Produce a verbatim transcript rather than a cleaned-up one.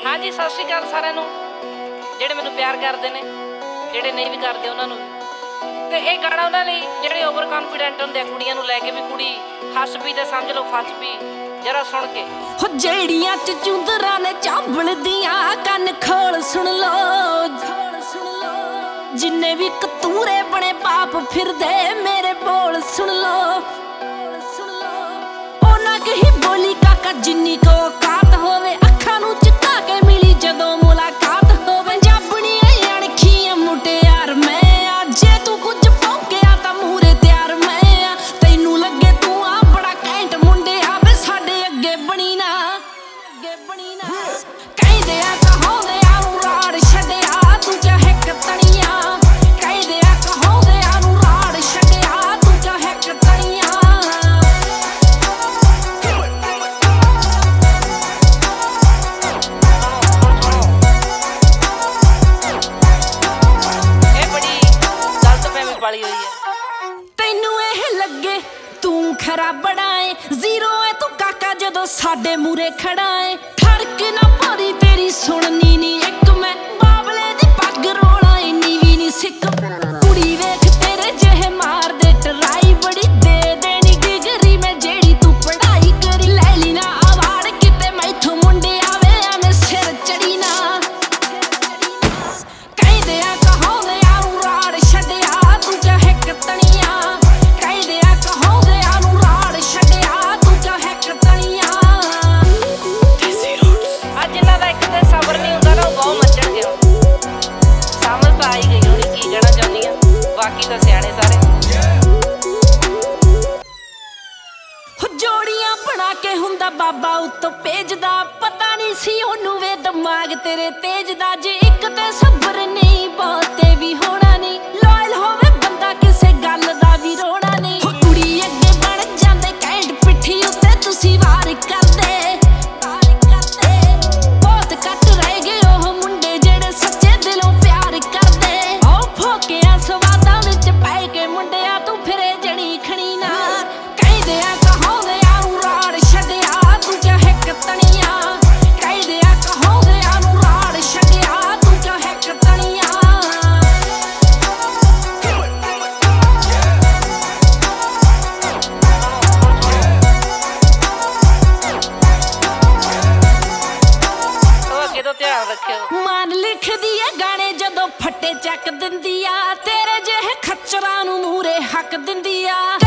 हाँ जी सत श्री अकाल सारिਆਂ ਨੂੰ ਜਿਹੜੇ ਮੈਨੂੰ ਪਿਆਰ ਕਰਦੇ ਨੇ ਜਿਹੜੇ ਨਹੀਂ ਵੀ ਕਰਦੇ ਉਹਨਾਂ ਨੂੰ ਤੇ ਇਹ ਗਾਣਾ ਉਹਨਾਂ ਲਈ ਜਿਹੜੇ ਓਵਰ ਕੌਨਫੀਡੈਂਟ ਹੁੰਦੇ ਆ ਕੁੜੀਆਂ ਨੂੰ ਲੈ ਕੇ ਵੀ ਕੁੜੀ ਹੱਸ ਪਈ ਤੇ ਸਮਝ ਲਓ ਫਸ ਪਈ ਜਰਾ ਸੁਣ ਕੇ ਹੋ ਜਿਹੜੀਆਂ ਚ ਚੁੰਦਰਾਂ ਨੇ ਚਾਂਬਲਦੀਆਂ ਕੰਨ ਖੋਲ ਸੁਣ ਲੋ ਸੁਣ ਲੋ ਜਿੰਨੇ ਵੀ ਕਤੂਰੇ ਬਣੇ ਪਾਪ ਫਿਰਦੇ ਮੇਰੇ ਬੋਲ ਸੁਣ ਲੋ ਸੁਣ ਲੋ ਉਹਨਾਂ ਕਹੀ ਬੋਲੀ ਕਾਕਾ ਜਿੰਨੀ ਕੋ ਔਕਾਤ ਹੋਵੇ ਅੱਖਾਂ ਨੂੰ ਝੁਕਾ ਕੇ ਮਿਲੀ ਜਦੋਂ ਮੁਲਾਕਾਤ ਹੋਵੇ ਪੰਜਾਬਣੀਆਂ ਅਣਖੀਆਂ ਮੁਟਿਆਰ ਮੈਂ ਆ ਜੇ ਤੂੰ ਕੁਝ ਭੌਂਕਿਆ ਤਾਂ ਮੂਹਰੇ ਤਿਆਰ ਮੈਂ ਆ ਤੈਨੂੰ ਲੱਗੇ ਤੂੰ ਆ ਬੜਾ ਘੈਂਟ ਮੁੰਡਿਆ ਵੇ ਸਾਡੇ ਅੱਗੇ ਬਣੀ ਨਾ ਅੱਗੇ ਬਣੀ ਨਾ ਕਹਿੰਦੇ ਆ ਕਹਾਉਂਦੇ ਆ ਨੂੰ ਰਾੜ ਛੱਡਿਆ ਤੂੰ ਚਾਹੇ ਕਤਣੀਆਂ ਕਹਿੰਦੇ ਆ ਕਹਾਉਂਦੇ ਆ ਨੂੰ ਰਾੜ ਛੱਡਿਆ ਤੂੰ ਚਾਹੇ ਕਤਣੀਆਂ ਵਾਲੀ ਹੋਈ ਹੈ ਤੈਨੂੰ ਇਹ ਲੱਗੇ ਤੂੰ ਖਰਾ ਬੜਾ ਏ ਜ਼ੀਰੋ ਏ ਤੂੰ ਕਾਕਾ ਜਦੋਂ ਸਾਡੇ ਮੂਰੇ ਖੜਾ ਏ ਠੜਕ ਨਾ ਭਰੀ ਤੇਰੀ ਸੁਣਨੀ ਨੀ ਇੱਕ ਮੈਂ ਬਾਬਲੇ ਦੀ ਪੱਗ ਰੋਲਾ ਇੰਨੀ ਵੀ ਨੀ ਸਿੱਕ ਕੁੜੀ ਵੇਖ ਤੇਰੇ ਜਿਹੇ ਮਾਰਦੇ ਟਰਾਈ ਬੜੀ ਦੇ ਦੇਣੀ ਡਿਗਰੀ ਮੈਂ ਜਿਹੜੀ ਤੂੰ ਪੜਾਈ ਕਰੀ ਲੈ ਲਈ ਨਾ ਆਵਾੜ ਕਿਤੇ ਮੈਥੋਂ ਮੁੰਡੇ ਆਵੇ ਐਵੇਂ ਸਿਰ ਚੜੀ ਨਾ ਕਹਿੰਦੇ ਆ ਕਹਾਉਂਦੇ ਆ ਨੂੰ ਰਾੜ ਛੱਡਿਆ ਤੂੰ ਚਾਹੇ ਕਤਣੀਆਂ ਕਹਿੰਦੇ ਆ ਕਹਾਉਂਦੇ ਆ ਨੂੰ ਰਾੜ ਛੱਡਿਆ ਤੂੰ ਚਾਹੇ ਕਤਣੀਆਂ ਅੱਜ ਇਹਨਾਂ ਦਾ ਇੱਕ ਤੇ ਸਬਰ ਨਹੀਂ ਹੁੰਦਾ ਨਾ ਉਹ ਬਹੁਤ ਮੱਚਣਗੇ ਹੁਣ ਸਮਝ ਤਾਂ ਆਈ ਗਈ ਹੋਣੀ ਕੀ ਕਹਿਣਾ ਚਾਹੁੰਦੀ ਆ ਬਾਕੀ ਤਾਂ ਸਿਆਣੇ ਸਾਰੇ ਹੋ ਜੋੜੀਆਂ ਬਣਾ ਕੇ ਹੁੰਦਾ ਬਾਬਾ ਉੱਤੋਂ ਭੇਜਦਾ ਪਤਾ ਨਹੀਂ ਸੀ ਉਹਨੂੰ ਵੇ ਦਿਮਾਗ ਤੇਰੇ ਤੇਜ ਦਾ ਜੇ ਇੱਕ ਤੇ ਸਬਰ ਨਹੀਂ ਬਹੁਤੇ ਵੀ ਹੋਣਾ ਨਹੀਂ ਲਾਇਲ ਹੋਵੇ ਬੰਦਾ ਕਿਸੇ ਗੱਲ ਦਾ ਵੀ ਰੋਣਾ ਨਹੀਂ ਹੋ ਕੁੜੀ ਅੱਗੇ ਬਣ ਜਾਂਦੇ ਕੈਂਟ ਪਿੱਠੀ ਉੱਤੇ ਤੁਸੀਂ ਵਾਰ ਕਰਦੇ ਵਾਰ ਕਰਦੇ ਬਹੁਤ ਘੱਟ ਰਹਿ ਗਏ ਉਹ ਮੁੰਡੇ ਜਿਹੜੇ ਸੱਚੇ ਦਿਲੋਂ ਪਿਆਰ ਕਰਦੇ ਉਹ ਫੋਕਿਆ ਸਵਾਦਾਂ ਵਿੱਚ ਪੈ ਕੇ ਮੁੰਡਿਆ ਤੂੰ ਫਿਰੇ ਜਣੀ ਖਣੀ ਨਾ ਕਹਿੰਦੇ ਆ ਕਹਾਉਂਦੇ ਆ ਨੂੰ ਰਾੜ ਛੱਡਿਆ ਤੂੰ ਚਾਹੇ ਕਤਣੀਆਂ ਕਹਿੰਦੇ ਆ ਕਹਾਉਂਦੇ ਆ ਨੂੰ ਰਾੜ ਛੱਡਿਆ ਤੂੰ ਚਾਹੇ ਕਤਣੀਆਂ ਉਹ ਅੱਗੇ ਤੋਂ ਧਿਆਨ ਰੱਖਿਓ ਮਾਨ ਲਿਖਦੀ ਏ ਗਾਣੇ ਜਦੋਂ ਫੱਟੇ ਚੱਕ ਦਿੰਦੀ ਆ ਤੇਰੇ ਜਿਹੇ ਖੱਚਰਾਂ ਨੂੰ ਮੂਰੇ ਹੱਕ ਦਿੰਦੀ ਆ